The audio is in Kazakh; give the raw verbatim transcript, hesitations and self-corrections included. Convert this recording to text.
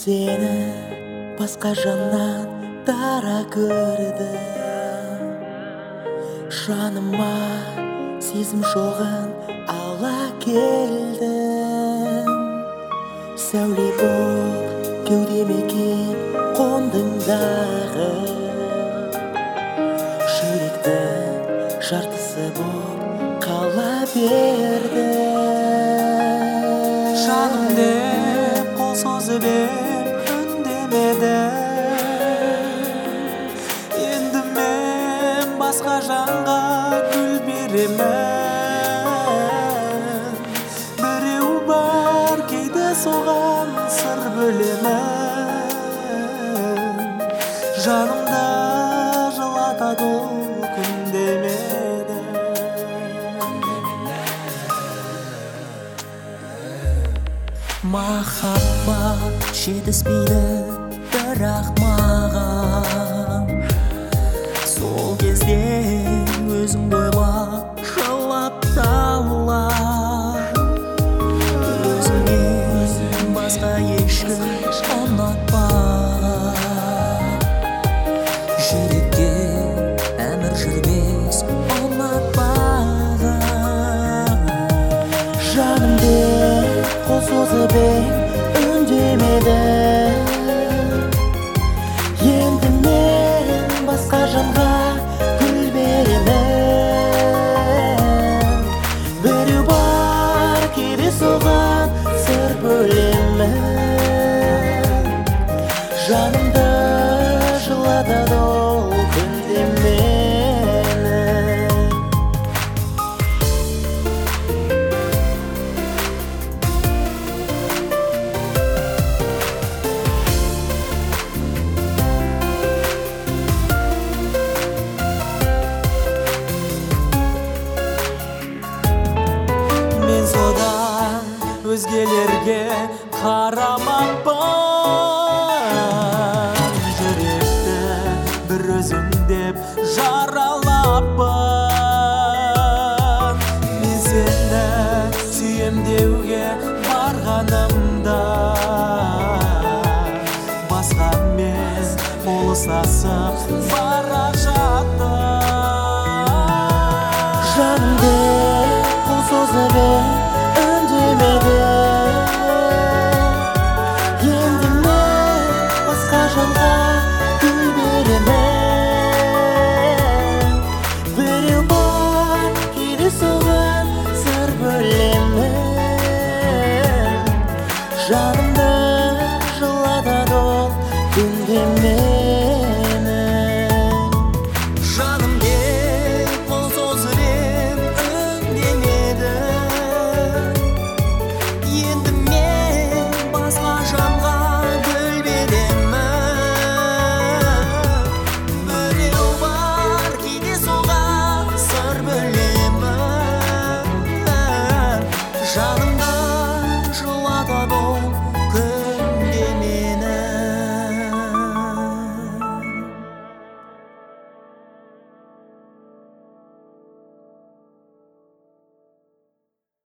сені басқа жаннан дара көрдім. Жаныма сезім жоғын ала келдім. Сәуле боп кеудеме кеп қондың дағы, жүректің жартысы боп қала бердім. Жаным деп қол созып ем, үндемедің. Енді мен басқа жанға гүл беремін. Біреу бар, кейде соған сыр бөлемін. Жанымда жылатады ол күндемеді. Махаббат жетіспейді бірақ маған, сол кезде өзіңді ойлап жылап талап. Өзіңнен басқа ешкім ұнатпаған, жүрекке әмір жүрмес ұнатпаған. Жаным деп қол созып ем, үндемедің. Енді мен басқа жанға гүл беремін. Біреу бар, кейде соған сыр бөлемін. Жанымда жылатады ол күнде мені. Мен содан өзгелерге қарамаппын, жүректі бір өзің деп жаралаппын. Мен сені сүйем деуге барғанымда, басқа мен болысасып бара жаттым. Жаным деп қол созып ем, үндемедің. Енді мен басқа жанға гүл беремін. Біреу бар, кейде соған сыр бөлемін. Жаным